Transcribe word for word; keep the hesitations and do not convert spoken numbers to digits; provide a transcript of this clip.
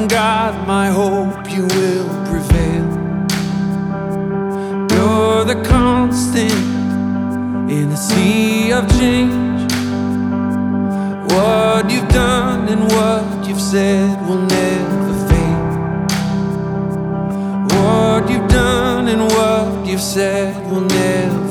God, my hope you will prevail. You're the constant in a sea of change. What you've done and what you've said will never fade. What you've done and what you've said will never